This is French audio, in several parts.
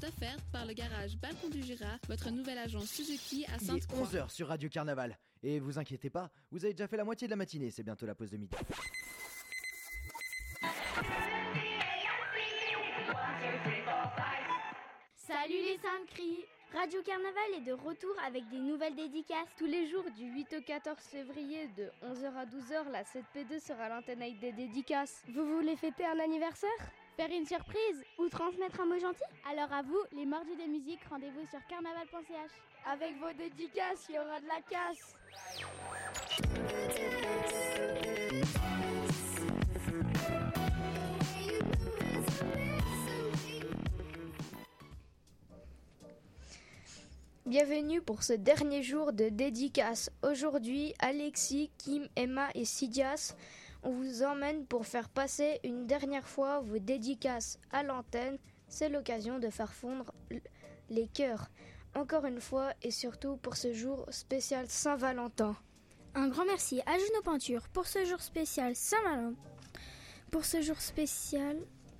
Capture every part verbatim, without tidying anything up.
offerte par le garage Balcon du Jura, votre nouvelle agence Suzuki à Sainte-Croix. Il est onze heures sur Radio Carnaval. Et vous inquiétez pas, vous avez déjà fait la moitié de la matinée, c'est bientôt la pause de midi. Salut les Saintes Cris! Radio Carnaval est de retour avec des nouvelles dédicaces. Tous les jours du huit au quatorze février de onze heures à douze heures, la sept P deux sera à l'antenne avec des dédicaces. Vous voulez fêter un anniversaire? Faire une surprise? Ou transmettre un mot gentil? Alors à vous, les mordus de musique, rendez-vous sur carnaval point c h. Avec vos dédicaces, il y aura de la casse. Bienvenue pour ce dernier jour de dédicace. Aujourd'hui, Alexis, Kim, Emma et Sidias, on vous emmène pour faire passer une dernière fois vos dédicaces à l'antenne. C'est l'occasion de faire fondre les cœurs. Encore une fois et surtout pour ce jour spécial Saint-Valentin. Un grand merci à Juno Peinture pour ce jour spécial Saint-Valentin. Pour ce jour spécial...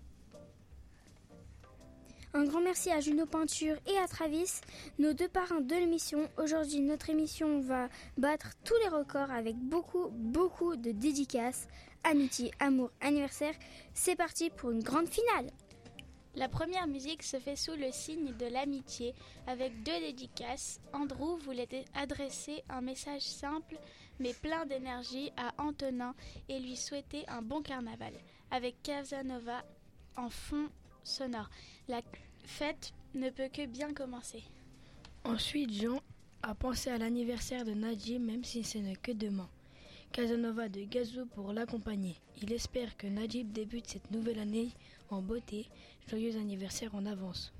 Un grand merci à Juno Peinture et à Travis, nos deux parrains de l'émission. Aujourd'hui, notre émission va battre tous les records avec beaucoup, beaucoup de dédicaces. Amitié, amour, anniversaire. C'est parti pour une grande finale. La première musique se fait sous le signe de l'amitié avec deux dédicaces. Andrew voulait adresser un message simple mais plein d'énergie à Antonin et lui souhaiter un bon carnaval avec Casanova en fond sonore. La fête ne peut que bien commencer. Ensuite, Jean a pensé à l'anniversaire de Najib même si ce n'est que demain. Casanova de Gazou pour l'accompagner. Il espère que Najib débute cette nouvelle année en beauté. Joyeux anniversaire en avance.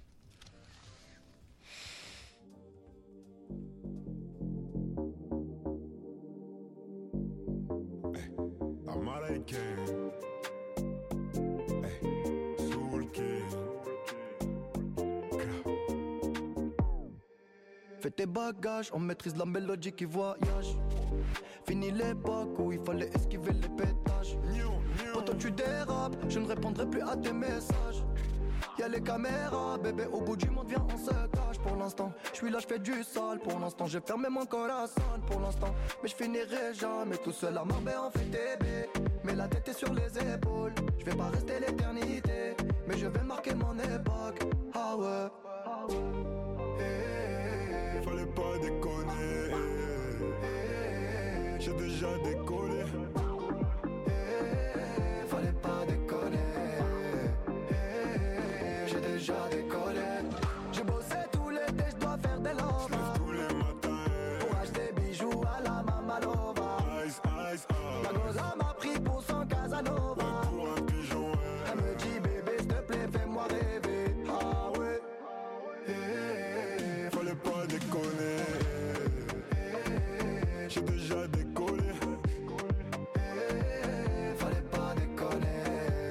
Fais tes bagages, on maîtrise la mélodie qui voyage. Fini l'époque où il fallait esquiver les pétages. Quand toi tu dérapes, je ne répondrai plus à tes messages. Y'a les caméras, bébé, au bout du monde, viens, on se cache. Pour l'instant, je suis là, je fais du sale. Pour l'instant, j'ai fermé mon corazon. Pour l'instant, mais je finirai jamais tout seul à Marbella en fait bébé. Mais la tête est sur les épaules. Je vais pas rester l'éternité, mais je vais marquer mon époque. Ah ouais, ah ouais. Fallait pas déconner, j'ai déjà décollé. Fallait pas déconner, j'ai déjà décollé. J'ai bossé tout l'été, je dois faire des lovas. J'lève tous les matins pour acheter bijoux à la Mamalova. Ice, ice, ah. La goza m'a pris pour son Casanova. Ouais, pour un pigeon, ouais. Elle me dit bébé, s'il te plaît, fais-moi rêver. Ah ouais, fallait pas déconner, j'ai déjà décollé. Fallait pas déconner,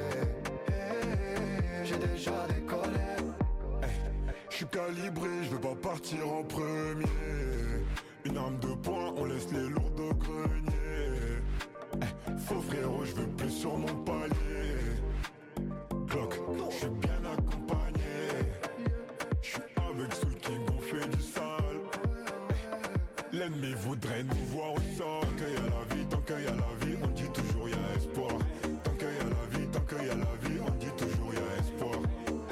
j'ai déjà décollé. Je suis calibré, je veux pas partir en premier. Une arme de poing, on laisse les lourds de grenier. Faux frérot, je veux plus sur mon palier. Glock, je suis bien accompagné. Je suis avec ceux qui ont fait du sale. L'ennemi voudrait nous voir au sol. Tant qu'il y a la vie, tant qu'il y a la vie, on dit toujours y a espoir. Tant qu'il y a la vie, tant qu'il y a la vie, on dit toujours y a espoir.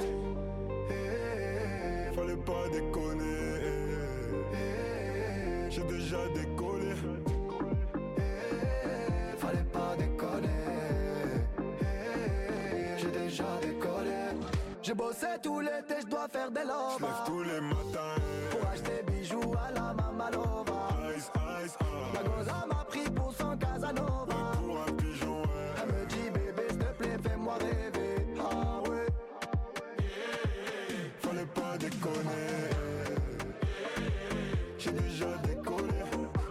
Fallait pas déconner, j'ai déjà décollé. Fallait pas déconner, j'ai déjà décollé. J'ai bossé tout l'été, je dois faire des lovas. J'lève tous les matins pour acheter bijoux à la Mamalova. Ice, ice, ah. La goza m'a pris pour son Casanova. Ouais, pour un pigeon, ouais. Elle me dit bébé, s'il te plaît, fais-moi rêver. Ah ouais, fallait pas déconner, j'ai déjà décollé.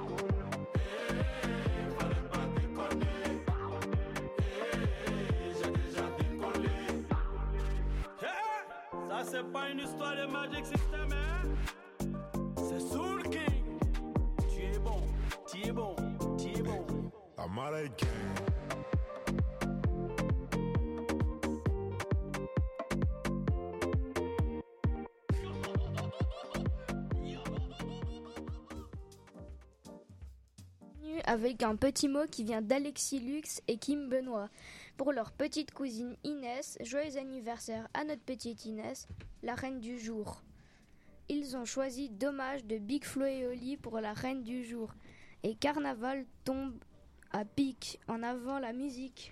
Fallait pas déconner, j'ai déjà décollé. Hey, ça c'est pas une histoire de Magic System, hein? C'est Soul King. Tu es bon, tu es bon, tu es bon. Américain. continue avec un petit mot qui vient d'Alexis Lux et Kim Benoît. Pour leur petite cousine Inès, joyeux anniversaire à notre petite Inès, la reine du jour. Ils ont choisi Dommage de Big Flo et Oli pour la reine du jour. Et Carnaval tombe à pic. En avant la musique.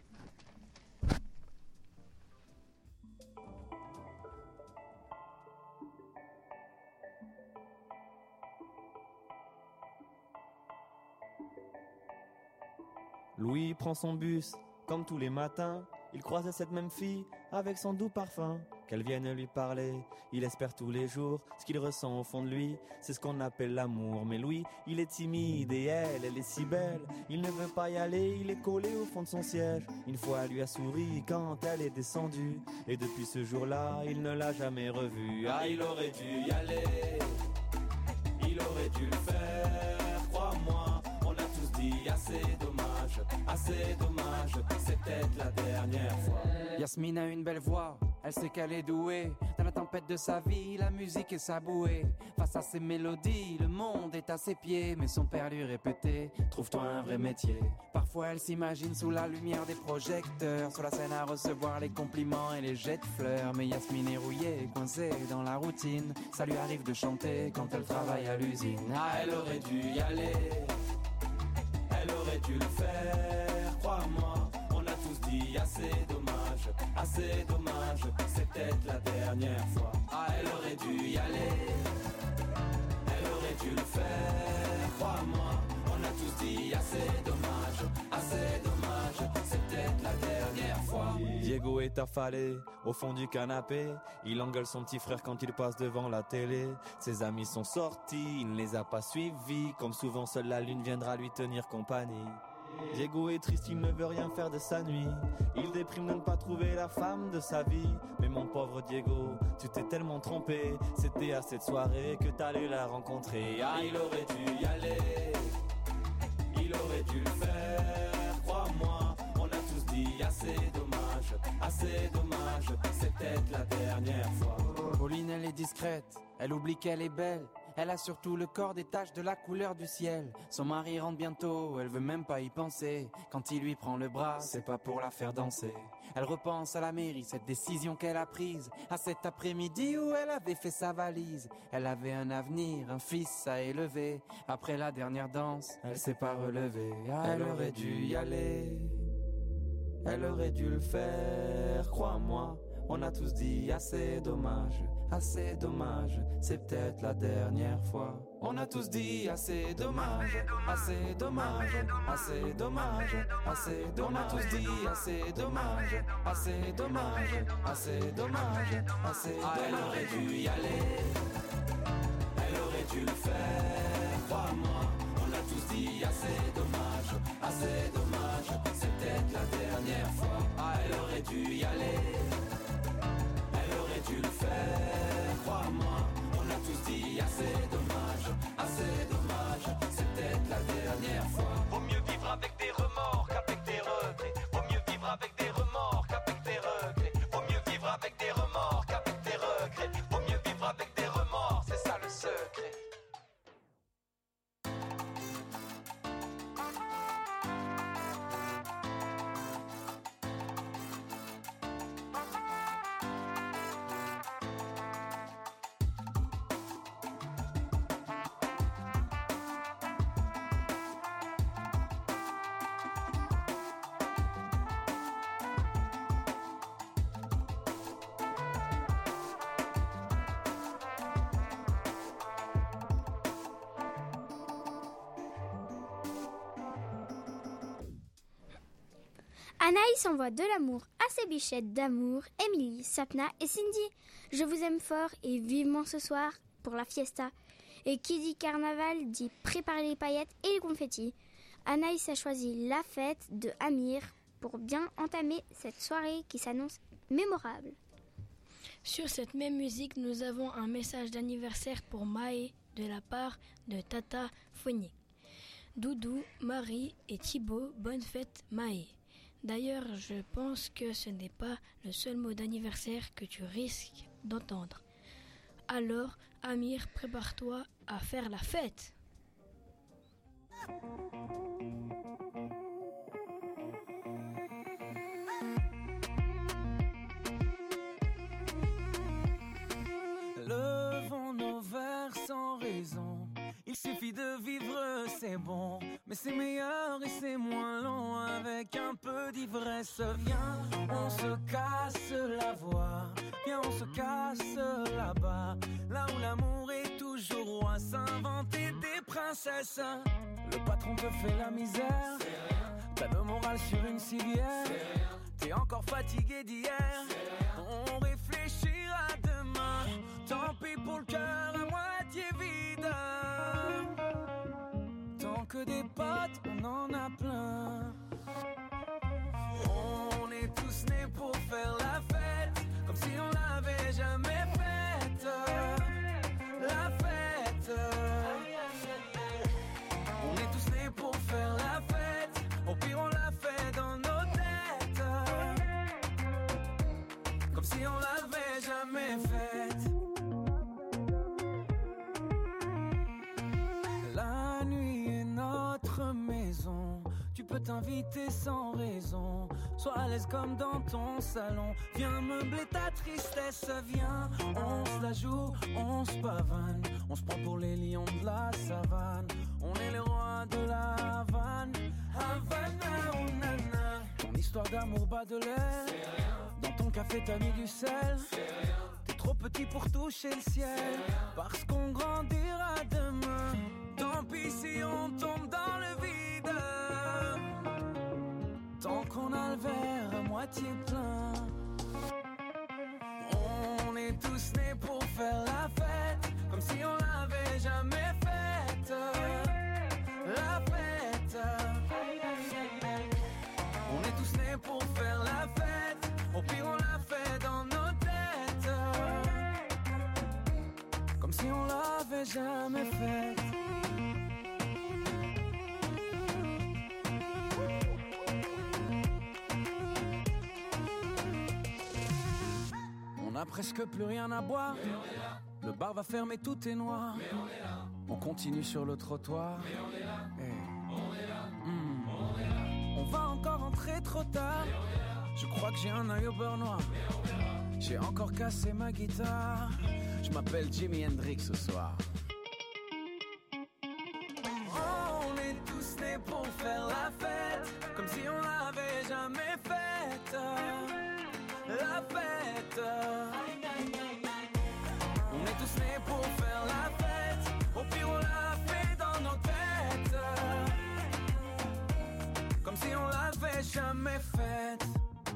Louis prend son bus, comme tous les matins. Il croise cette même fille avec son doux parfum. Qu'elle vienne lui parler, il espère tous les jours. Ce qu'il ressent au fond de lui, c'est ce qu'on appelle l'amour. Mais lui, il est timide et elle, elle est si belle. Il ne veut pas y aller, il est collé au fond de son siège. Une fois, elle lui a souri quand elle est descendue. Et depuis ce jour-là, il ne l'a jamais revue. Ah, il aurait dû y aller, il aurait dû le faire, crois-moi. On a tous dit assez dommage, assez dommage, c'est peut-être la dernière fois. Yasmine a une belle voix, elle sait qu'elle est douée. Dans la tempête de sa vie, la musique est sa bouée. Face à ses mélodies, le monde est à ses pieds. Mais son père lui répétait, trouve-toi un vrai métier. Parfois elle s'imagine sous la lumière des projecteurs, sur la scène à recevoir les compliments et les jets de fleurs. Mais Yasmine est rouillée, coincée dans la routine. Ça lui arrive de chanter quand elle travaille à l'usine. Ah, elle aurait dû y aller, elle aurait dû le faire, crois-moi. On a tous dit assez dommage, assez dommage, c'est peut-être la dernière fois. Ah, elle aurait dû y aller, elle aurait dû le faire, crois-moi. On a tous dit assez dommage, assez dommage, c'est peut-être la dernière fois. Diego est affalé au fond du canapé. Il engueule son petit frère quand il passe devant la télé. Ses amis sont sortis, il ne les a pas suivis. Comme souvent, seule la lune viendra lui tenir compagnie. Diego est triste, il ne veut rien faire de sa nuit. Il déprime de ne pas trouver la femme de sa vie. Mais mon pauvre Diego, tu t'es tellement trompé. C'était à cette soirée que t'allais la rencontrer. Ah, il aurait dû y aller, il aurait dû le faire, crois-moi. On a tous dit assez dommage, assez dommage, c'est peut-être la dernière fois. Pauline, elle est discrète, elle oublie qu'elle est belle. Elle a surtout le corps des taches de la couleur du ciel. Son mari rentre bientôt, elle veut même pas y penser. Quand il lui prend le bras, c'est pas pour la faire danser. Elle repense à la mairie, cette décision qu'elle a prise. À cet après-midi où elle avait fait sa valise. Elle avait un avenir, un fils à élever. Après la dernière danse, elle s'est pas relevée. Ah, elle aurait dû y aller, elle aurait dû le faire, crois-moi. On a tous dit assez dommage, assez dommage, c'est peut-être la dernière fois. On a tous dit assez dommage, assez dommage, assez dommage, assez dommage. On a tous dit assez dommage, assez dommage, assez dommage, assez dommage. Ah, elle aurait dû y aller, elle aurait dû le faire, crois-moi. On a tous dit assez dommage, assez dommage, c'est peut-être la dernière fois. Ah, elle aurait dû y aller, elle aurait dû le faire, crois-moi. On a tous dit assez dommage, assez dommage, c'est peut-être la dernière fois. Vaut mieux vivre avec des remords qu'avec des regrets. Vaut mieux vivre avec des remords qu'avec des regrets. Vaut mieux vivre avec des remords qu'avec des regrets. Vaut mieux vivre avec des remords, c'est ça le secret. Anaïs envoie de l'amour à ses bichettes d'amour, Émilie, Sapna et Cindy. Je vous aime fort et vivement ce soir pour la fiesta. Et qui dit carnaval dit préparer les paillettes et les confettis. Anaïs a choisi La Fête de Amir pour bien entamer cette soirée qui s'annonce mémorable. Sur cette même musique, nous avons un message d'anniversaire pour Maë de la part de Tata Phonique. Doudou, Marie et Thibaut, bonne fête Maë. D'ailleurs, je pense que ce n'est pas le seul mot d'anniversaire que tu risques d'entendre. Alors, Amir, prépare-toi à faire la fête. Il suffit de vivre, c'est bon, mais c'est meilleur et c'est moins long avec un peu d'ivresse. Viens, on se casse la voix, viens, on se casse là-bas, là où l'amour est toujours roi, s'inventer des princesses. Le patron te fait la misère, t'as le moral sur une civière, t'es encore fatigué d'hier, on réfléchira demain, tant pis pour le cœur à moitié vide. Tant que des potes, on en a plein. On est tous nés pour faire la fête, comme si on l'avait jamais faite. La fête. On est tous nés pour faire la fête, au pire on l'a fait dans nos têtes, comme si on l'avait jamais faite. La nuit est notre maison, tu peux t'inviter sans raison, sois à l'aise comme dans ton salon, viens meubler ta tristesse, viens, on se la joue, on se pavane, on se prend pour les lions de la savane, on est les rois de la Havane, Havana, oh nana. Ton histoire d'amour bat de l'air, dans ton café t'as mis du sel, t'es trop petit pour toucher le ciel, parce qu'on grandira demain, tant pis si on tombe dans le vide, tant qu'on a le verre à moitié plein. On est tous nés pour faire la fête, comme si on l'avait jamais faite. La fête. On est tous nés pour faire la fête, au pire on l'a fait dans nos têtes, comme si on l'avait jamais faite. On a presque plus rien à boire, le bar va fermer, tout est noir, on continue sur le trottoir, hey. mmh. On va encore rentrer trop tard, je crois que j'ai un œil au beurre noir, j'ai encore cassé ma guitare, je m'appelle Jimi Hendrix ce soir. Oh, on est tous nés pour faire la fête, comme si on l'avait jamais faite. La fête. On est tous nés pour faire la fête, au pire on l'a fait dans nos têtes, comme si on l'avait jamais faite.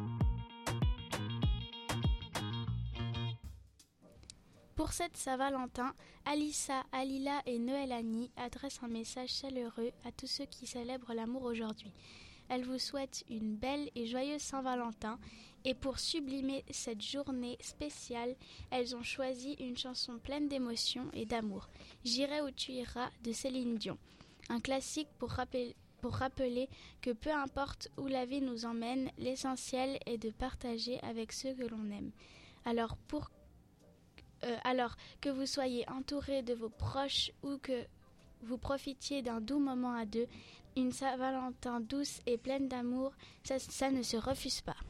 Pour cette Saint-Valentin, Alissa, Alila et Noël-Annie adressent un message chaleureux à tous ceux qui célèbrent l'amour aujourd'hui. Elles vous souhaitent une belle et joyeuse Saint-Valentin et pour sublimer cette journée spéciale, elles ont choisi une chanson pleine d'émotion et d'amour, J'irai où tu iras de Céline Dion. Un classique pour rappeler, pour rappeler que peu importe où la vie nous emmène, l'essentiel est de partager avec ceux que l'on aime. Alors, pour, euh, alors que vous soyez entouré de vos proches ou que vous profitiez d'un doux moment à deux, une Saint-Valentin douce et pleine d'amour, ça, ça ne se refuse pas.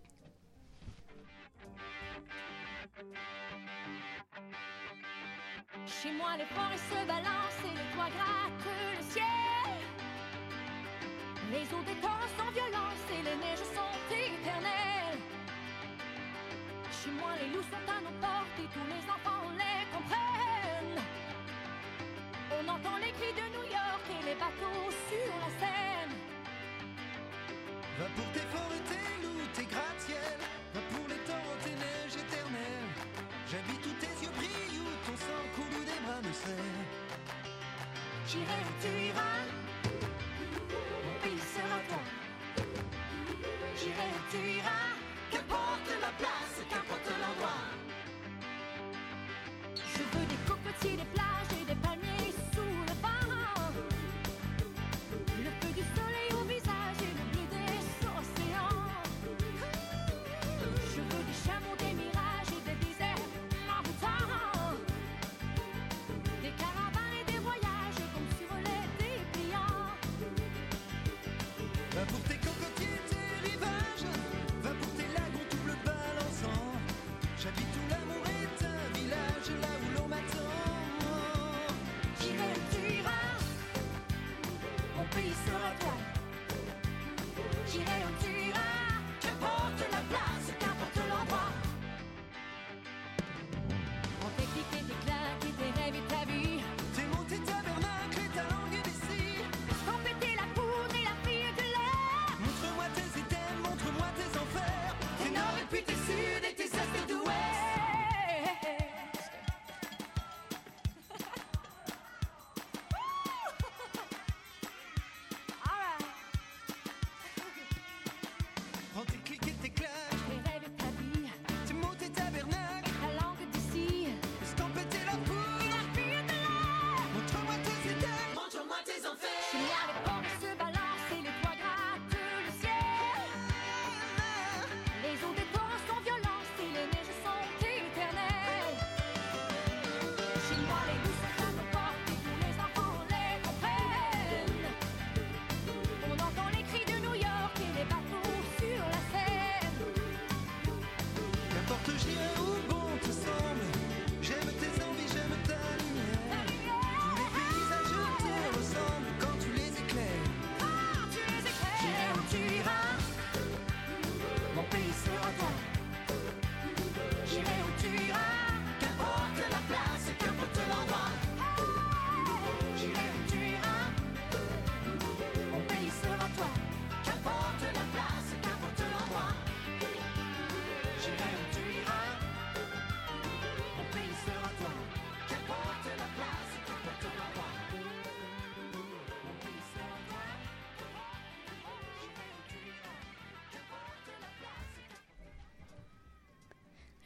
Chez moi, les forêts se balancent et les toits grattent le ciel. Les eaux des torrents sont violentes et les neiges sont éternelles. Chez moi, les loups sont à nos portes et tous les enfants les comprennent. On entend les cris de New York et les bateaux sur la Seine. Va pour tes forêts, tes loups, tes gratte-ciel. Va pour les torrents, tes neiges éternelles. J'habite où tes yeux brillent, où ton sang coule, où des bras me serrent. J'irai où tu iras, mon pays sera toi. J'irai où tu iras, qu'importe la place, qu'importe l'endroit. Je veux des cocotiers, des plages et des palmiers sous le vent. Le feu du soleil au visage et le bleu des océans. Je veux des chameaux, des mirages et des déserts envoûtants. Des caravanes et des voyages comme sur les dépliants. Va pour tes cocotiers, tes rivages. Va pour tes lagons tout bleu balançant. J'habite où l'amour est un village, là où l'on m'attend.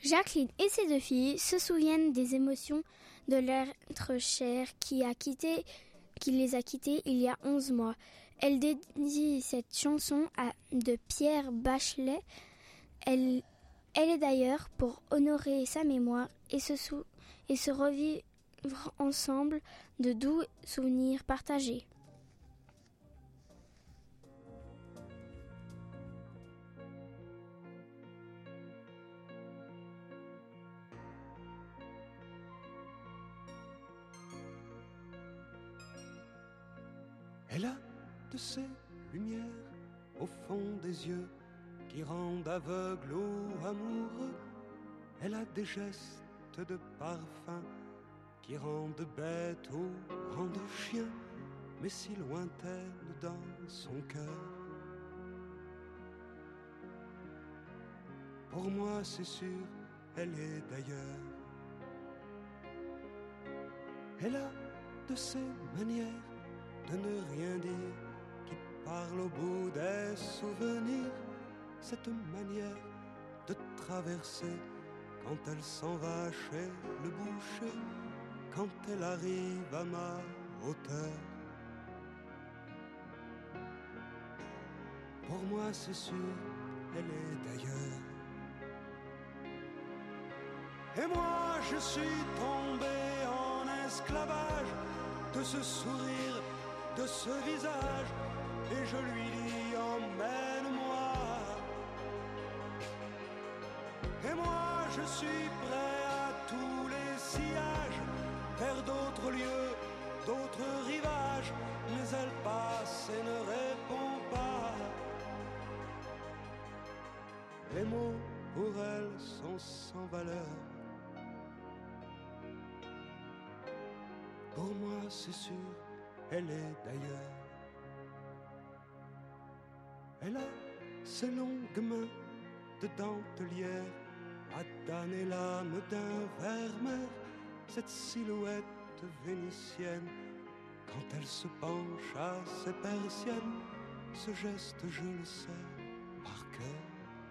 Jacqueline et ses deux filles se souviennent des émotions de l'être cher qui, a quitté, qui les a quittés il y a onze mois. Elle dédie cette chanson à de Pierre Bachelet. Elle, elle est d'ailleurs pour honorer sa mémoire et se, sou, et se revivre ensemble de doux souvenirs partagés. Elle a de ces lumières au fond des yeux qui rendent aveugle ou amoureux. Elle a des gestes de parfum qui rendent bête ou rendent chien, mais si lointaine dans son cœur. Pour moi c'est sûr, elle est d'ailleurs. Elle a de ces manières de ne rien dire, qui parle au bout des souvenirs, cette manière de traverser quand elle s'en va chez le boucher, quand elle arrive à ma hauteur. Pour moi c'est sûr, elle est d'ailleurs. Et moi je suis tombé en esclavage de ce sourire, de ce visage, et je lui dis emmène-moi. Et moi je suis prêt à tous les sillages, vers d'autres lieux, d'autres rivages, mais elle passe et ne répond pas. Les mots pour elle sont sans valeur. Pour moi c'est sûr, elle est d'ailleurs. Elle a ses longues mains de dentelière à damner l'âme d'un ver-mer, cette silhouette vénitienne quand elle se penche à ses persiennes, ce geste je le sais par cœur.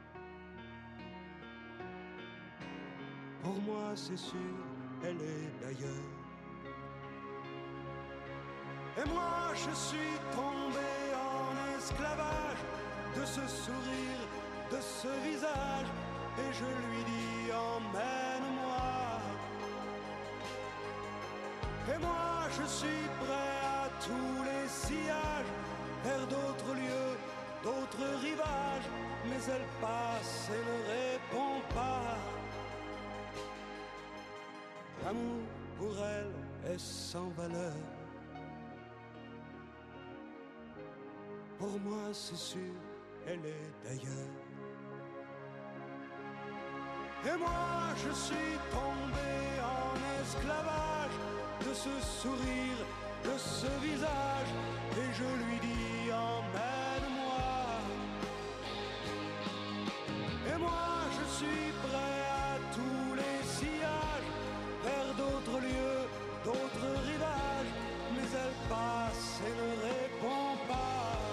Pour moi c'est sûr, elle est d'ailleurs. Et moi je suis tombé en esclavage de ce sourire, de ce visage, et je lui dis emmène-moi. Et moi je suis prêt à tous les sillages, vers d'autres lieux, d'autres rivages, mais elle passe et ne répond pas. L'amour pour elle est sans valeur. Pour moi c'est sûr, elle est d'ailleurs. Et moi je suis tombé en esclavage de ce sourire, de ce visage, et je lui dis emmène-moi. Et moi je suis prêt à tous les sillages, vers d'autres lieux, d'autres rivages, mais elle passe et ne répond pas.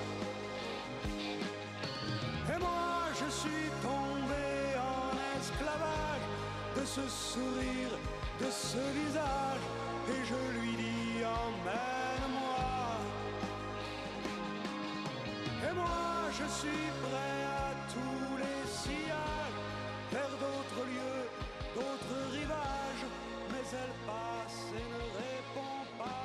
Et moi je suis tombé en esclavage de ce sourire, de ce visage, et je lui dis emmène-moi. Et moi je suis prêt à tous les sillages, vers d'autres lieux, d'autres rivages, mais elle passe et ne répond pas.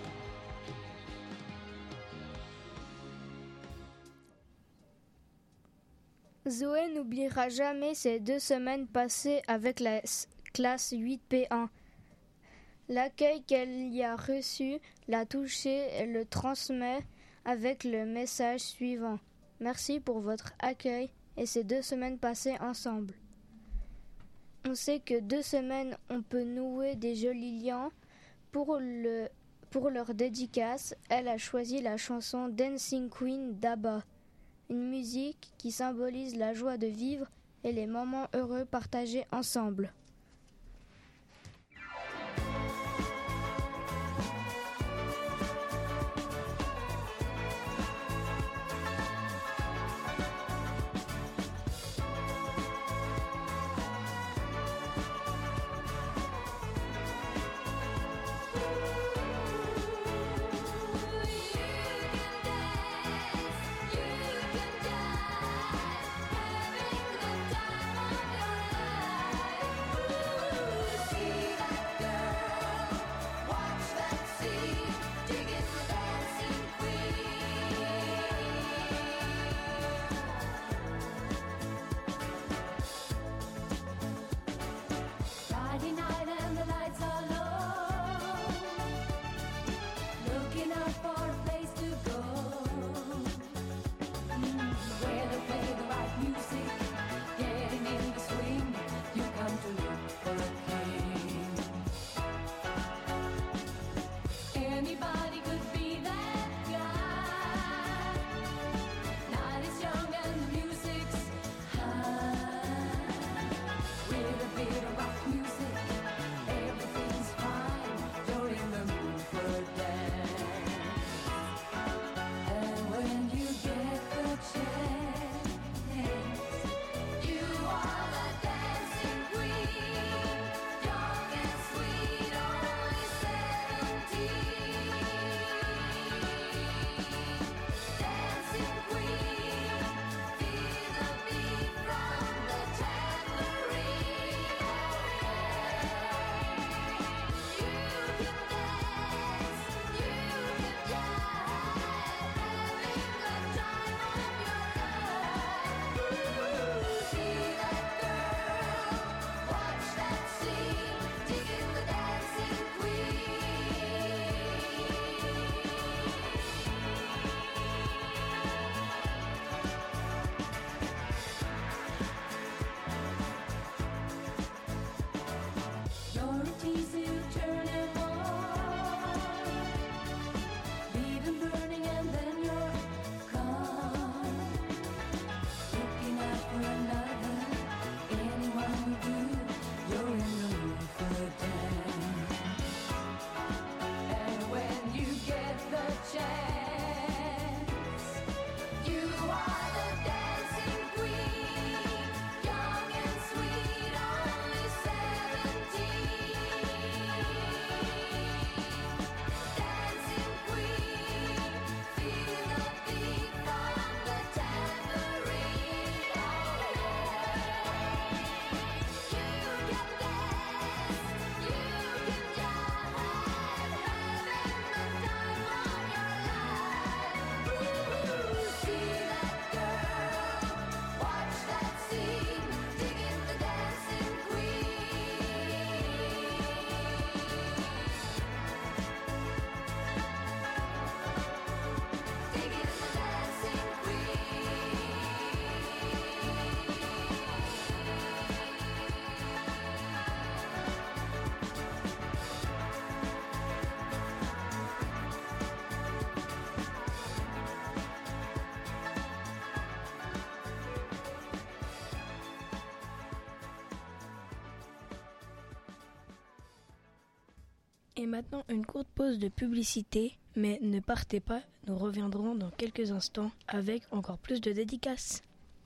Zoé n'oubliera jamais ces deux semaines passées avec la classe huit P un. L'accueil qu'elle y a reçu l'a touchée et le transmet avec le message suivant. Merci pour votre accueil et ces deux semaines passées ensemble. On sait que deux semaines, on peut nouer des jolis liens. Pour, le, pour leur dédicace, elle a choisi la chanson Dancing Queen d'Abba. Une musique qui symbolise la joie de vivre et les moments heureux partagés ensemble. Et maintenant, une courte pause de publicité, mais ne partez pas, nous reviendrons dans quelques instants avec encore plus de dédicaces.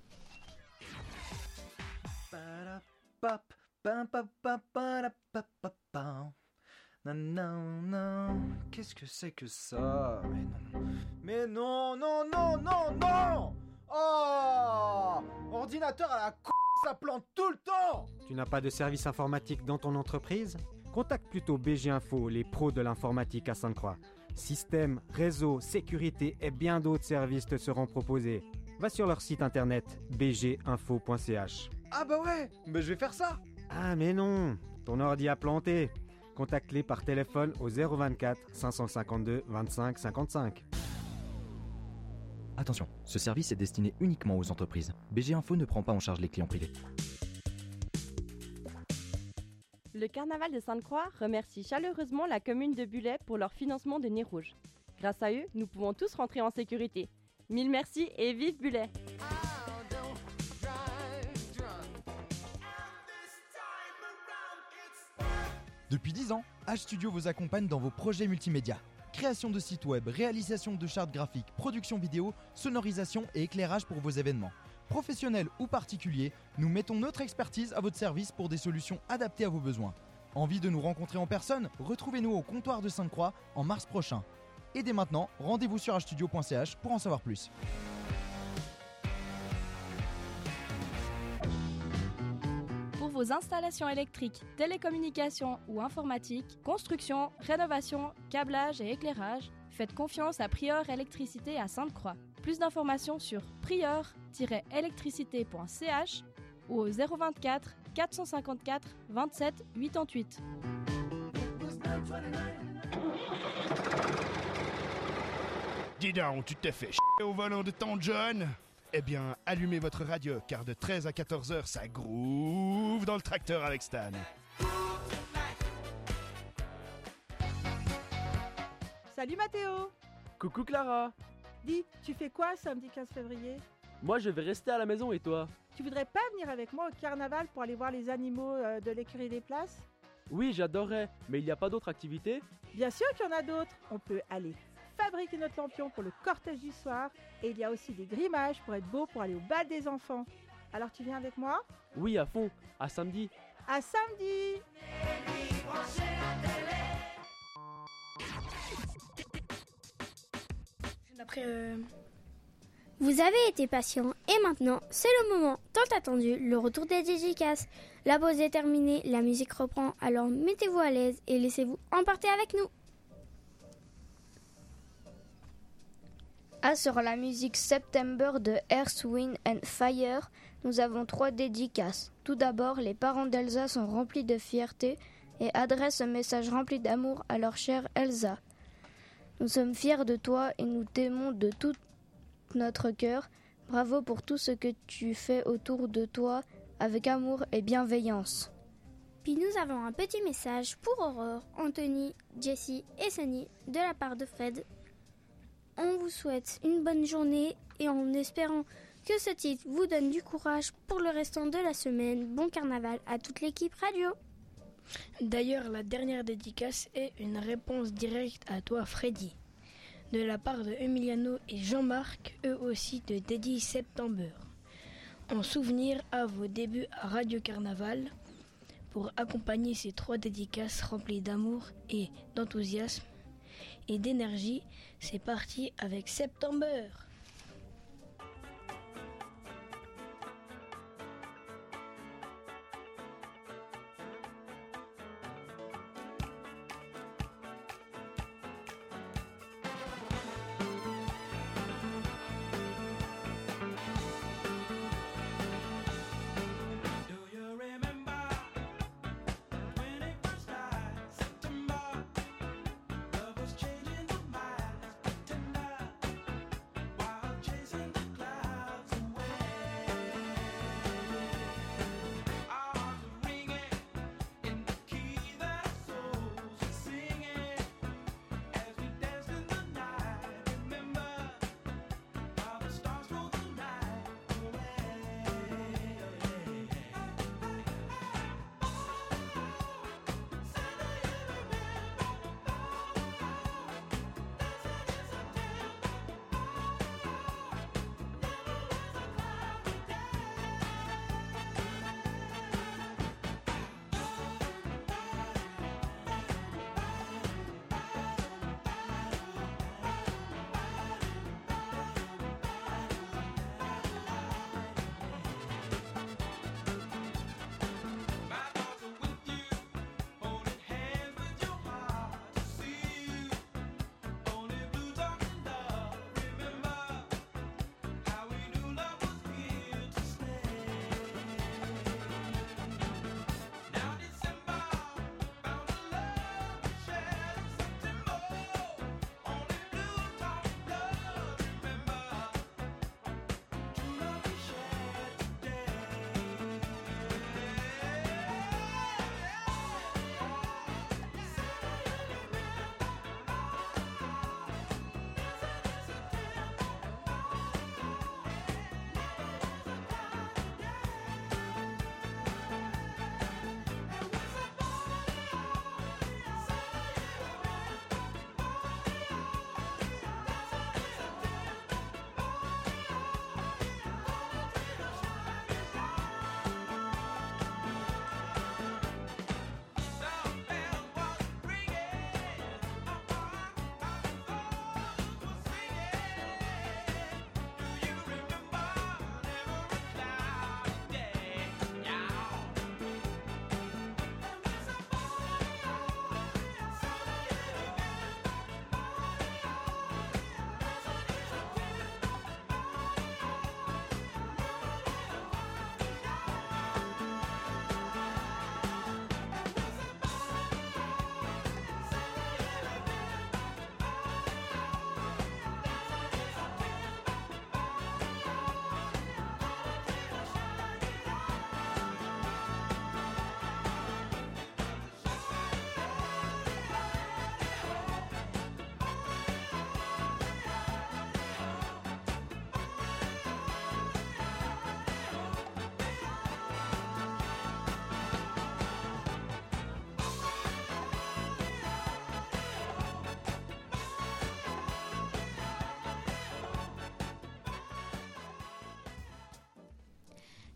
Qu'est-ce que c'est que ça? Mais non. Mais non, non, non, non, non. Oh, ordinateur à la c***, ça plante tout le temps. Tu n'as pas de service informatique dans ton entreprise? Contacte plutôt B G Info, les pros de l'informatique à Sainte-Croix. Système, réseau, sécurité et bien d'autres services te seront proposés. Va sur leur site internet b g info point c h. Ah bah ouais, mais je vais faire ça. Ah mais non, ton ordi a planté. Contacte-les par téléphone au zéro vingt-quatre cinq cent cinquante-deux vingt-cinq cinquante-cinq. Attention, ce service est destiné uniquement aux entreprises. B G Info ne prend pas en charge les clients privés. Le carnaval de Sainte-Croix remercie chaleureusement la commune de Bullay pour leur financement de Nez Rouge. Grâce à eux, nous pouvons tous rentrer en sécurité. Mille merci et vive Bullay! Depuis dix ans, H Studio vous accompagne dans vos projets multimédia. Création de sites web, réalisation de chartes graphiques, production vidéo, sonorisation et éclairage pour vos événements. Professionnels ou particuliers, nous mettons notre expertise à votre service pour des solutions adaptées à vos besoins. Envie de nous rencontrer en personne? Retrouvez-nous au comptoir de Sainte-Croix en mars prochain. Et dès maintenant, rendez-vous sur h studio point c h pour en savoir plus. Pour vos installations électriques, télécommunications ou informatiques, construction, rénovation, câblage et éclairage, faites confiance à Prieur Électricité à Sainte-Croix. Plus d'informations sur prieur tiret électricité point c h ou au zéro vingt-quatre quatre cent cinquante-quatre vingt-sept quatre-vingt-huit. Dis donc, tu t'es fait chier au volant de ton John? Eh bien, allumez votre radio, car de treize à quatorze heures, ça groove dans le tracteur avec Stan. Salut Mathéo. Coucou Clara. Dis, tu fais quoi samedi quinze février? Moi je vais rester à la maison et toi? Tu voudrais pas venir avec moi au carnaval pour aller voir les animaux euh, de l'écurie des places? Oui, j'adorerais, mais il n'y a pas d'autres activités? Bien sûr qu'il y en a d'autres. On peut aller fabriquer notre lampion pour le cortège du soir et il y a aussi des grimages pour être beau pour aller au bal des enfants. Alors tu viens avec moi? Oui, à fond. À samedi. À samedi. D'après euh... Vous avez été patient et maintenant, c'est le moment tant attendu, le retour des dédicaces. La pause est terminée, la musique reprend, alors mettez-vous à l'aise et laissez-vous emporter avec nous. Ah, sur la musique September de Earth, Wind and Fire, nous avons trois dédicaces. Tout d'abord, les parents d'Elsa sont remplis de fierté et adressent un message rempli d'amour à leur chère Elsa. Nous sommes fiers de toi et nous t'aimons de tout notre cœur. Bravo pour tout ce que tu fais autour de toi avec amour et bienveillance. Puis nous avons un petit message pour Aurore, Anthony, Jessie et Sunny de la part de Fred. On vous souhaite une bonne journée et en espérant que ce titre vous donne du courage pour le restant de la semaine. Bon carnaval à toute l'équipe radio. D'ailleurs, la dernière dédicace est une réponse directe à toi, Freddy, de la part de Emiliano et Jean-Marc, eux aussi de Dédi September. En souvenir à vos débuts à Radio Carnaval, pour accompagner ces trois dédicaces remplies d'amour et d'enthousiasme et d'énergie, c'est parti avec September. Why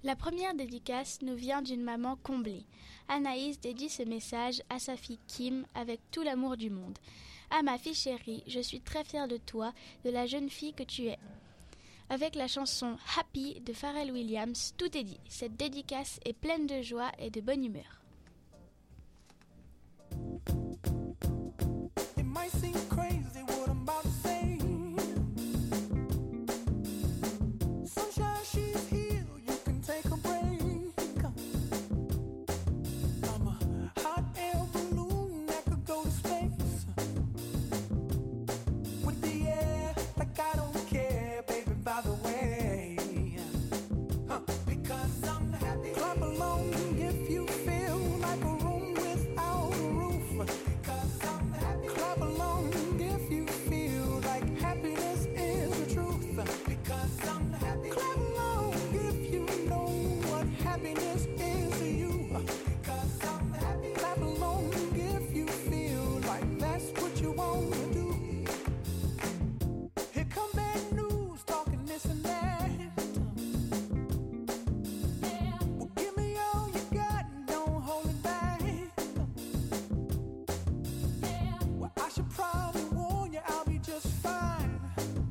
La première dédicace nous vient d'une maman comblée. Anaïs dédie ce message à sa fille Kim avec tout l'amour du monde. À ma fille chérie, je suis très fière de toi, de la jeune fille que tu es. Avec la chanson Happy de Pharrell Williams, tout est dit. Cette dédicace est pleine de joie et de bonne humeur. It might seem crazy what I'm about to say. Sunshine, she's here, you can take a break. I'm a hot air balloon that could go to space. With the air, like I don't care, baby, by the way. Huh. Because I'm happy. Clap along if you feel like a room without a roof. Because I'm happy. Clap along if you feel like happiness is the truth. Because I'm happy. Clap along if you know what happiness is to you. Because I'm happy. Clap along if you feel like that's what you want to do. Here come bad news, talking this and that. Well, give me all you got and don't hold it back. Well, I should probably warn you, I'll be just fine.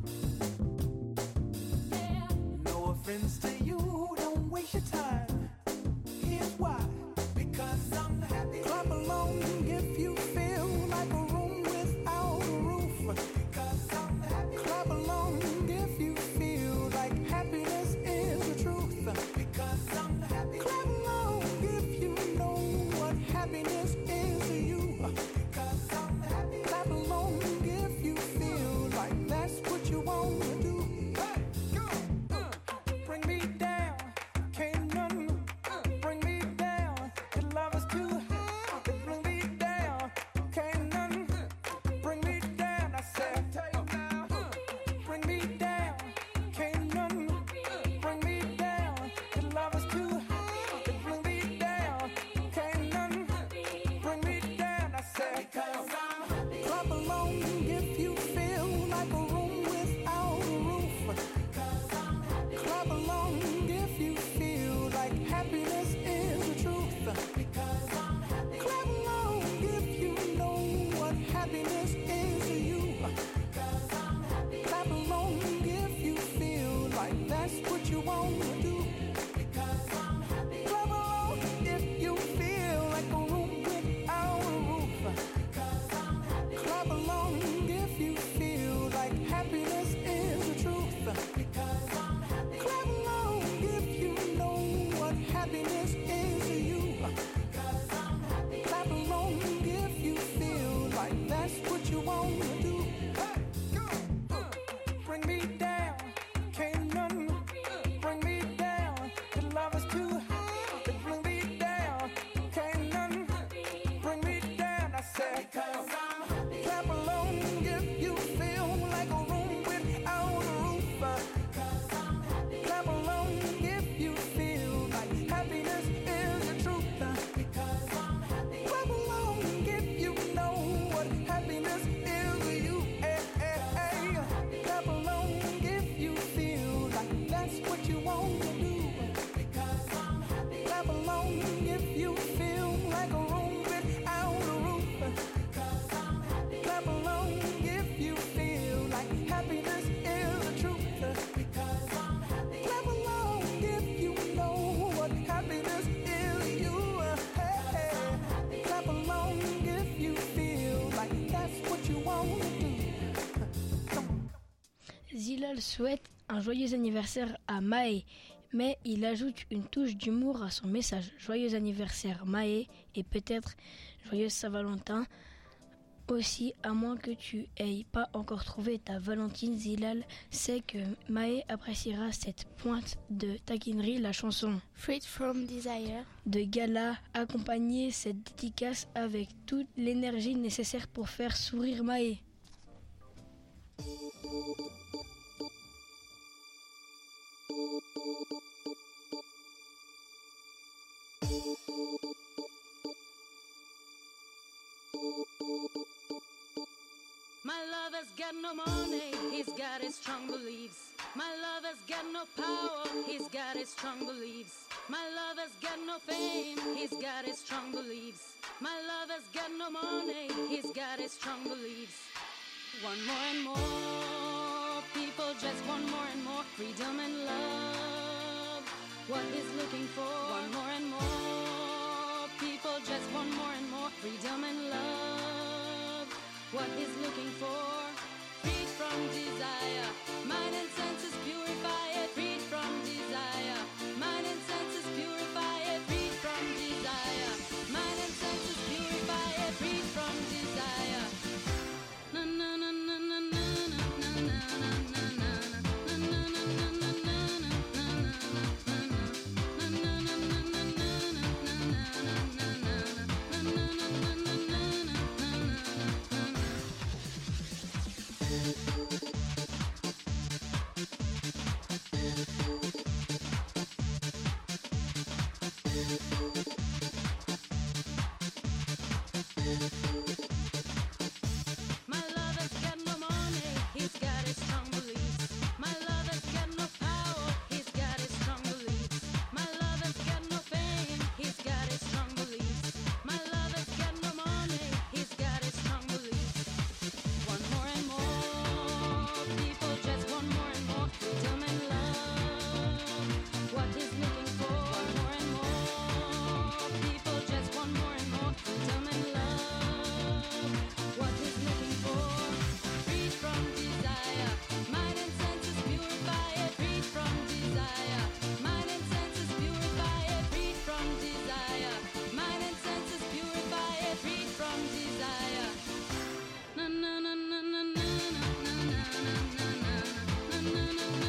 No offense to you, don't waste your time. Here's why. Because I'm happy. Clap along if you feel like a room without a roof. Because I'm happy. Clap along if you feel like happiness is the truth. Because I'm happy. Clap along if you know what happiness is to you. Because I'm happy. Clap along if you feel like that's what you want to do. Hey, go, uh, bring me down, can't none bring me down. Your love is too high, bring me down, can't none bring me down. I said, bring me down, can't none bring me down. Your love is too high, bring me down, can't none bring me down. I said, clap along if you feel like a room without a roof. Clap along if you feel like happiness is the truth. Clap along if you know what happiness is to you. Clap along if you feel like that's what you want to do. Clap along if you feel like a room without a roof. Clap along if you feel like happiness is the truth. Clap along if you know what happiness is to you. Clap along if you feel like that's what you want to do. Hey, go, uh, bring me down, can't none bring me down. Your love is too high, bring me down, can't none bring me down. I said, clap along if you feel like a room without a roof. Clap along if you feel like happiness is the truth. Clap along if you know what happiness is to you. Hey, hey, hey. Clap along if you feel like that's what you want to do. Clap along if you feel like a room without a roof. Clap along if you feel like happiness is the truth. Clap along if you know what happiness is to you. Hey, hey. Clap along if you feel like that's what you want to do. Zilal souhaite un joyeux anniversaire à Maë, mais il ajoute une touche d'humour à son message. Joyeux anniversaire Maë et peut-être joyeux Saint-Valentin aussi, à moins que tu aies pas encore trouvé ta Valentine. Zilal sait que Maë appréciera cette pointe de taquinerie. La chanson Freed from Desire de Gala accompagnait cette dédicace avec toute l'énergie nécessaire pour faire sourire Maë. My love has got no money, he's got his strong beliefs. My lover's got no power, he's got his strong beliefs. My lover's got no fame, he's got his strong beliefs. My lover's got no money, he's got his strong beliefs. Want more and more, people just want more and more freedom and love. What he's looking for, want more and more, people just want more and more freedom and love. What he's looking for, freed from desire, mind and senses purify it, freed from desire, mind and senses purify it, freed from desire, mind and senses purify it, freed from desire. Na na na na na na na na na na na. My lover's got no money, he's got his strong beliefs. My lover's got no power, he's got his strong beliefs. My lover's got no fame, he's got his strong beliefs. My lover's got no money, he's got his strong beliefs. Want more and more, people just want more and more freedom and love. What he's looking for, want more and more, people just want more and more freedom and love. What he's looking for, freed from desire, mind and senses purify it, freed from desire, mind and senses purify it, freed from desire, mind and senses purify it, freed from desire. Na na na na na na na na na na na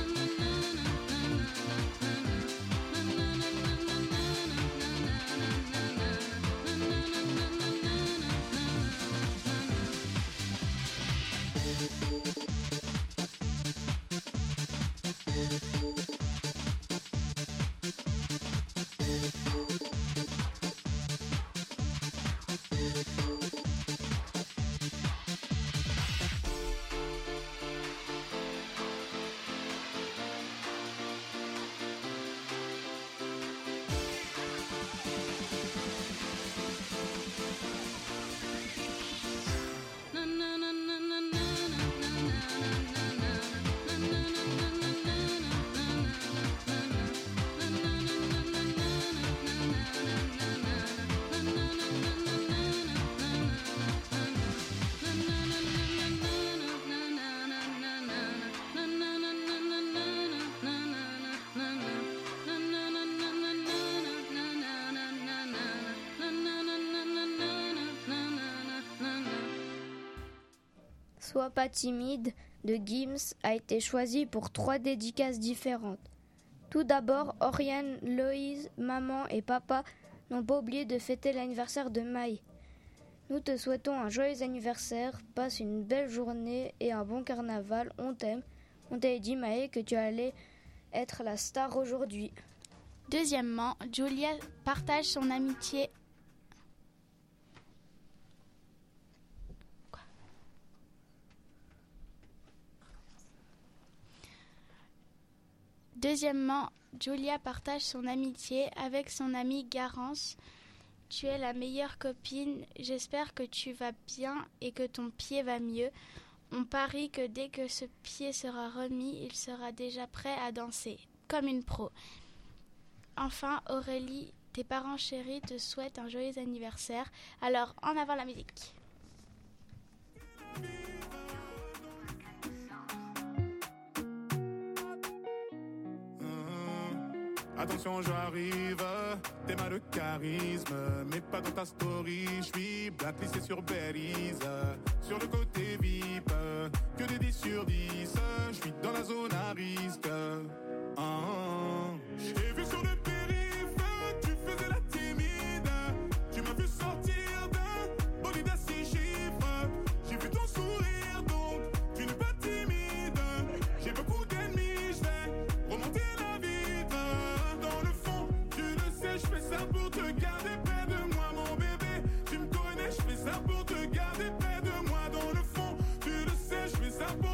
Sois pas timide de Gims a été choisi pour trois dédicaces différentes. Tout d'abord, Oriane, Loïse, maman et papa n'ont pas oublié de fêter l'anniversaire de Maï. Nous te souhaitons un joyeux anniversaire, passe une belle journée et un bon carnaval, on t'aime. On t'a dit Maï que tu allais être la star aujourd'hui. Deuxièmement, Julia partage son amitié. Quoi Deuxièmement, Julia partage son amitié avec son amie Garance. Tu es la meilleure copine, j'espère que tu vas bien et que ton pied va mieux. On parie que dès que ce pied sera remis, il sera déjà prêt à danser, comme une pro. Enfin, Aurélie, tes parents chéris te souhaitent un joyeux anniversaire. Alors, en avant la musique. Attention, j'arrive, t'es mal de charisme, mais pas dans ta story. J'suis blacklissé sur Belize, sur le côté V I P, que des dix sur dix. J'suis dans la zone à risque. Ah, j'ai vu sur le périph', tu faisais la timide. Tu m'as vu sortir d'un bolide à six chiffres. J'ai vu ton sourire, donc tu n'es pas timide. J'ai beaucoup d'ennemis, j'vais remonter la vitre. Dans le fond, tu le sais, j'fais ça pour te garder près de moi, mon bébé. Tu me connais, j'fais ça pour te garder près de moi. Dans le fond, tu le sais, j'fais ça pour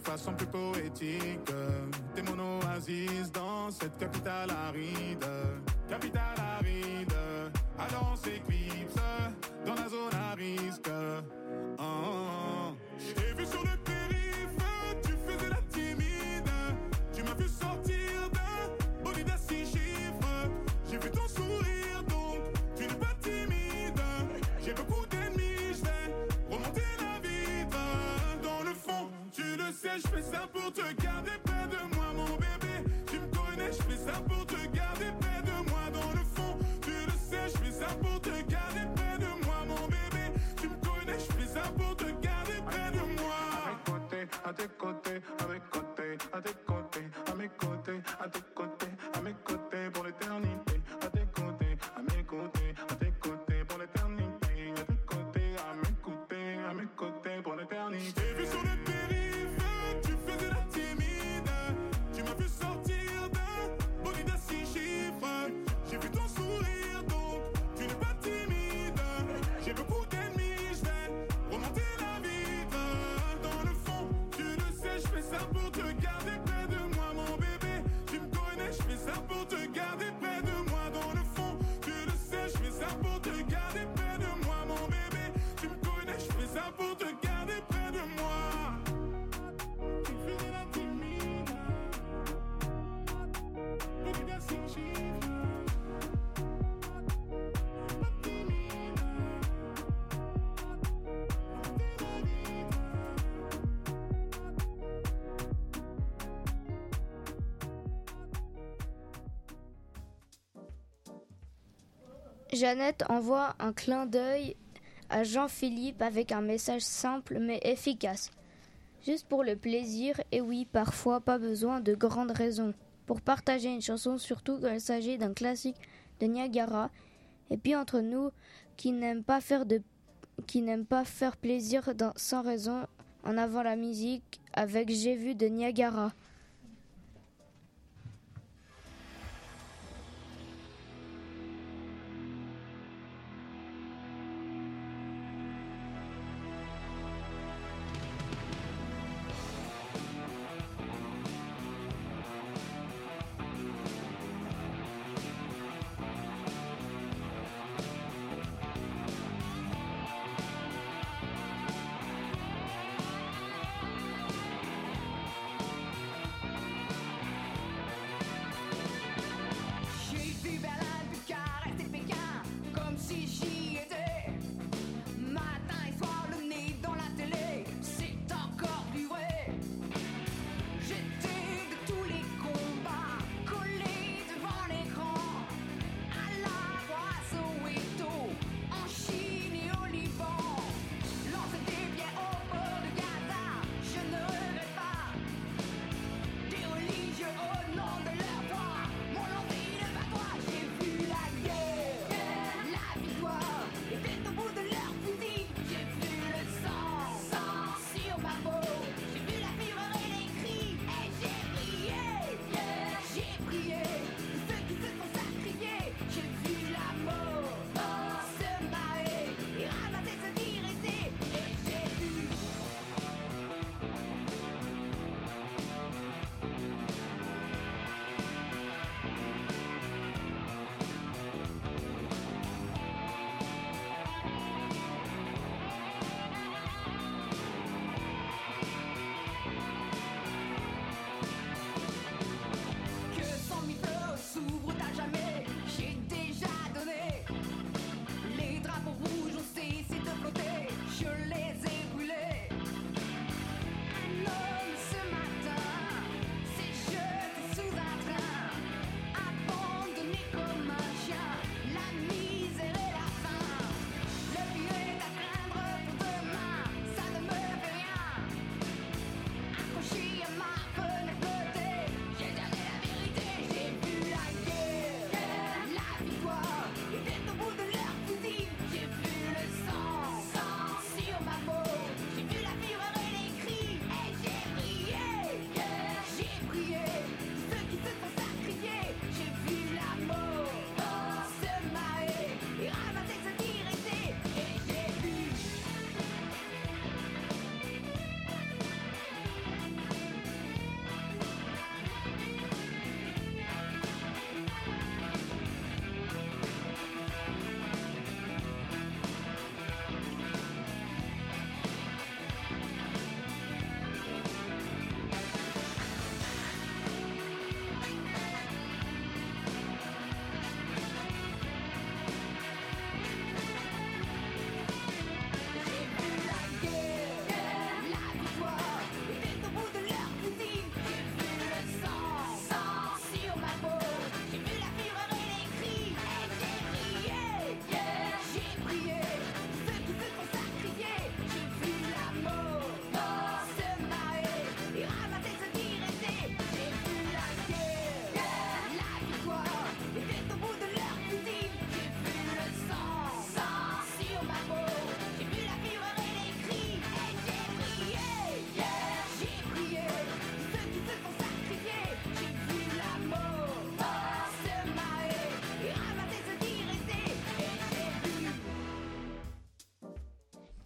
façon plus poétique. T'es mon oasis dans cette capitale aride. Capitale aride, alors on s'éclipse dans la zone à risque. Oh, oh. J'ai vu sur le périph', tu faisais la timide. Tu m'as vu sortir d'un bolide à six chiffres. J'ai vu ton sourire donc tu n'es pas timide. J'ai beaucoup d'ennemis, je vais remonter la vitre. Dans le fond, tu le sais, je fais ça pour te garder près de moi, mon bébé. Tu me connais, je fais ça pour te garder près de moi. Dans le fond, tu le sais, je fais ça pour te garder près de moi, mon bébé. Tu me connais, je fais ça pour te garder près de moi. À tes côtés, à mes côtés, à tes côtés, à mes côtés, à tes côtés, à mes côtés pour l'éternité. À tes côtés, à mes côtés, à tes côtés pour l'éternité. À tes côtés, à mes côtés, à mes côtés pour l'éternité. J'ai vu sur le périph', tu faisais la timide. Tu m'as vu sortir d'un bolide à six chiffres. J'ai vu ton sourire donc tu n'es pas timide. J'ai beaucoup d'ennemis, je vais remonter la vitre. Dans le fond, tu le sais, je fais ça pour te garder près de moi, mon bébé. Tu me connais, je fais ça pour te garder près de moi. Dans le fond, tu le sais, je fais ça pour te garder près de moi, mon bébé. Tu me connais, je fais ça pour te garder près de moi. Tu faisais la timide. Bolide à six chiffres. Pas timide. Jeannette envoie un clin d'œil à Jean-Philippe avec un message simple mais efficace. Juste pour le plaisir, et oui, parfois pas besoin de grandes raisons. Pour partager une chanson, surtout quand il s'agit d'un classique de Niagara. Et puis entre nous, qui n'aiment pas faire de, qui n'aiment pas faire plaisir dans- sans raison, en avant la musique avec J'ai vu de Niagara. À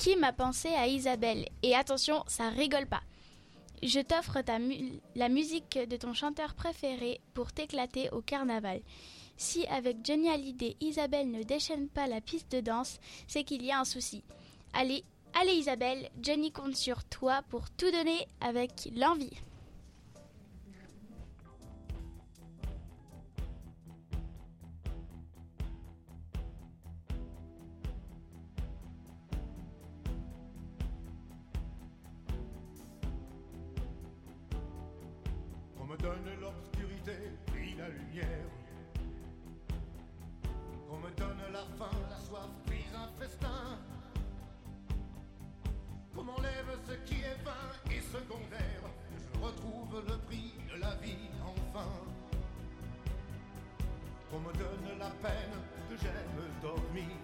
Kim a pensé à Isabelle. Et attention, ça rigole pas. Je t'offre ta mu- la musique de ton chanteur préféré pour t'éclater au carnaval. Si avec Johnny Hallyday, Isabelle ne déchaîne pas la piste de danse, c'est qu'il y a un souci. Allez, allez Isabelle, Johnny compte sur toi pour tout donner avec l'envie. On me donne l'obscurité puis la lumière. On me donne la faim, la soif, puis un festin. Qu'on m'enlève ce qui est vain et secondaire. Je retrouve le prix de la vie enfin. Qu'on me donne la peine que j'aime dormir.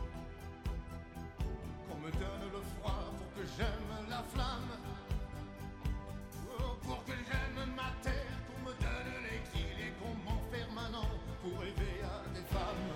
Qu'on me donne le froid pour que j'aime la flamme. Oh, pour que j'aime ma terre, qu'on me donne l'exil et qu'on m'enferme un an pour rêver à des femmes.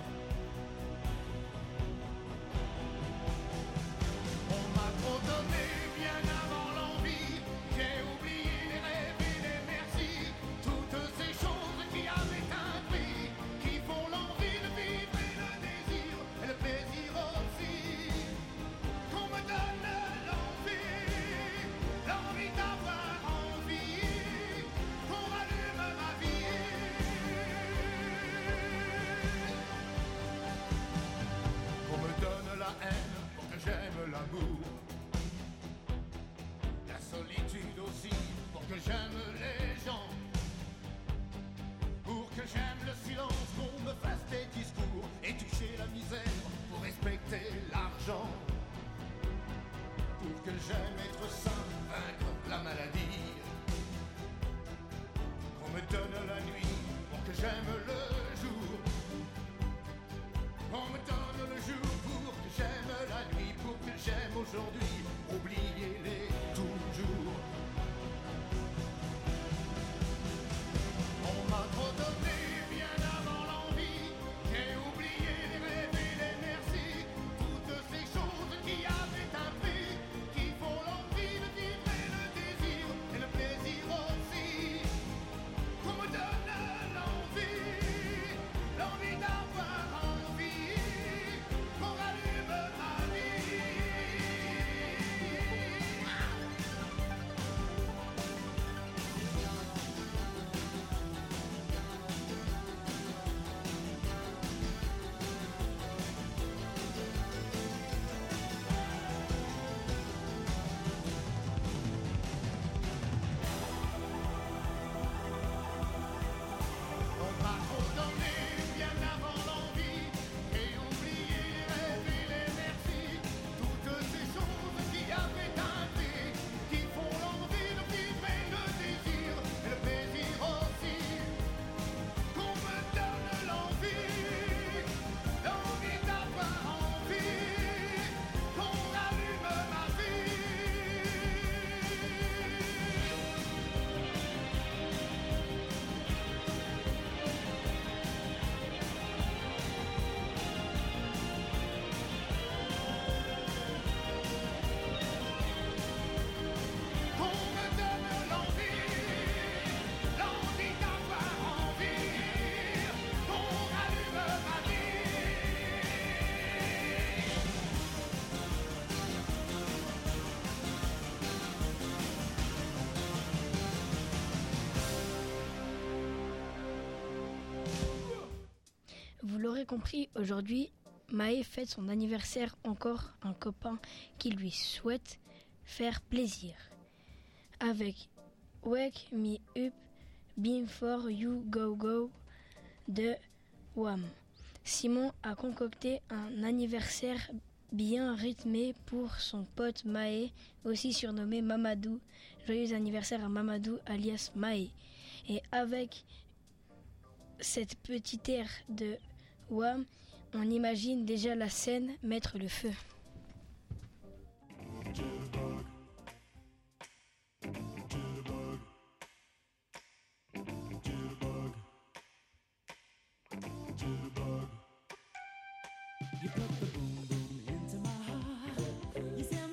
On m'a trop donné bien avant l'envie. J'ai oublié les rêves et les merci. Toutes ces choses qui avaient un prix, qui font l'envie de vivre et le désir et le plaisir aussi. Qu'on me donne l'envie, l'envie d'avoir envie, qu'on rallume ma vie. Qu'on me donne la haine pour que j'aime l'amour. La solitude aussi pour que j'aime les gens. Pour que j'aime le silence, qu'on me fasse des discours et toucher la misère pour respecter l'argent. Pour que j'aime être sain, vaincre la maladie. Qu'on me donne la nuit pour que j'aime le jour. On me donne le jour pour que j'aime la nuit, pour que j'aime aujourd'hui, oubliez-les toujours. On m'a trop donné bien avant l'envie, j'ai oublié les rêves et les merci, toutes ces choses qui avaient un prix, qui font l'envie de vivre et le désir et le plaisir aussi. Qu'on me donne l'envie, l'envie d'avoir envie, qu'on rallume ma vie. On m'a trop donné bien avant l'envie, et oublié les rêves et les merci, toutes ces choses qui avaient un prix, qui font l'envie de vivre et le désir et le plaisir aussi. Qu'on me donne l'envie, l'envie d'avoir envie, qu'on rallume ma vie. Qu'on me donne l'envie, l'envie d'avoir envie, qu'on rallume ma vie. Vous l'aurez compris, aujourd'hui, Maë fête son anniversaire, encore un copain qui lui souhaite faire plaisir. Avec Wake Me Up, Before You Go Go de Wham. Simon a concocté un anniversaire bien rythmé pour son pote Maë, aussi surnommé Mamadou. Joyeux anniversaire à Mamadou alias Maë. Et avec cette petite air de Wham, on imagine déjà la scène mettre le feu. You put the boom boom into my heart. You set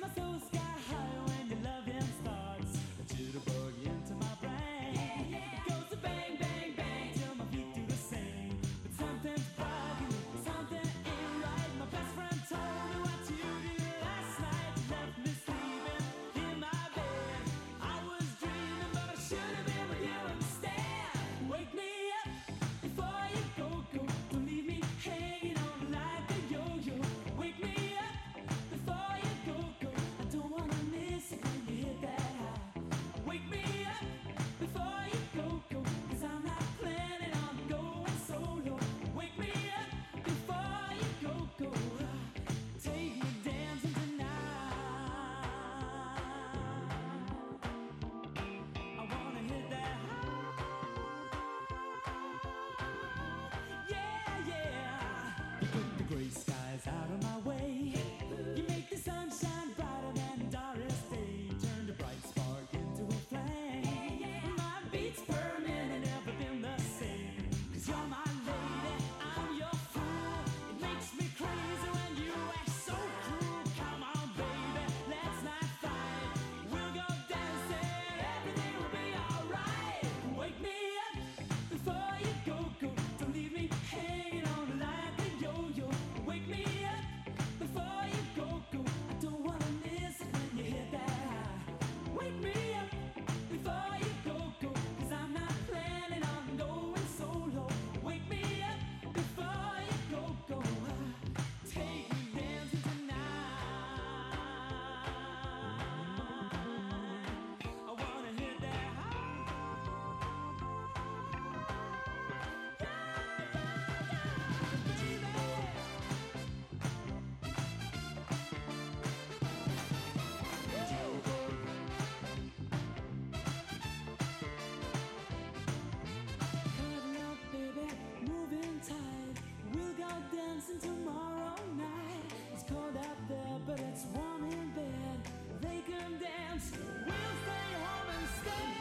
It's out of my way. You make the sunshine brighter than Doris Day. Turn the bright spark into a flame. My beats per minute never been the same. Cause you're my lady, I'm your fool. It makes me crazy when you act so cruel. Come on, baby, let's not fight. We'll go dancing, everything will be alright. Wake me up before you go, go. Don't leave me hanging on like a yo-yo. Wake me up before you go, go. I don't wanna miss it when you hit that high. Wake me up before you go, go. Cause I'm not planning on going solo. Wake me up before you go, go. Take me dancing tonight. I wanna hit that Cuddle up, baby, moving tight. We'll go dancing tomorrow night. It's cold out there, but it's warm in bed. They can dance, we'll stay home instead.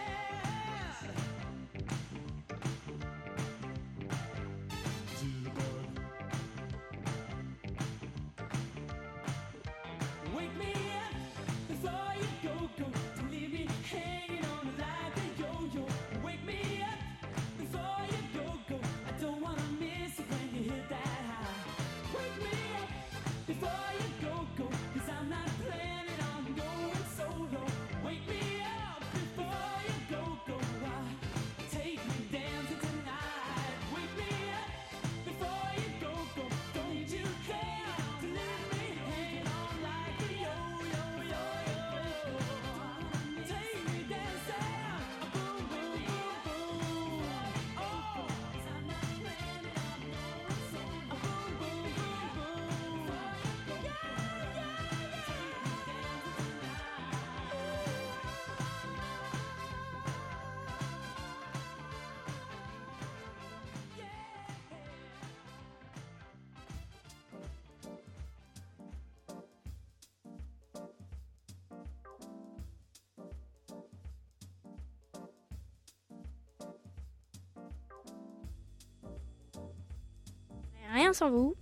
Wake me up before you go, go. Don't leave me hanging on like a yo-yo. Wake me up before you go, go. I don't wanna miss it when you hit that high. Wake me up before you go, go. Cause I'm not planning on going solo. Wake me up before you go, go. Take me dancing tonight. Wake me up before you go, go. Don't you care to leave me hanging on like a yo-yo, yo-yo. Take me dancing, boom, boom, boom, boom. Oh, 'cause I'm not planning on going solo. Boom, boom, boom, boom. Yeah, yeah, yeah. Take me dancing Rien sans vous.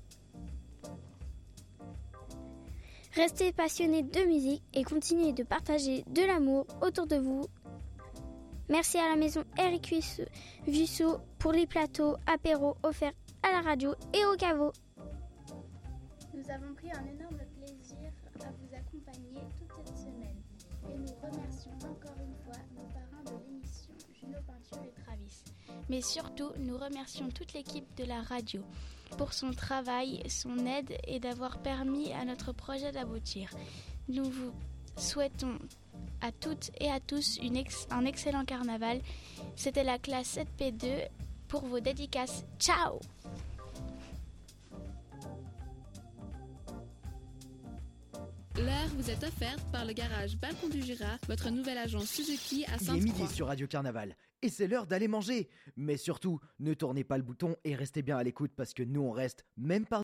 Restez passionnés de musique et continuez de partager de l'amour autour de vous. Merci à la maison Eric Vuisseau pour les plateaux apéros offerts à la radio et au caveau. Nous avons pris un énorme plaisir à vous accompagner toute cette semaine. Et nous remercions encore une fois nos parrains de l'émission, Juno Peinture et Travis. Mais surtout, nous remercions toute l'équipe de la radio pour son travail, son aide et d'avoir permis à notre projet d'aboutir. Nous vous souhaitons à toutes et à tous une ex- un excellent carnaval. C'était la classe sept P deux pour vos dédicaces. Ciao! L'heure vous est offerte par le garage Balcon du Jura, votre nouvelle agence Suzuki à Il est Sainte-Croix. midi sur Radio Carnaval et c'est l'heure d'aller manger. Mais surtout, ne tournez pas le bouton et restez bien à l'écoute parce que nous on reste même par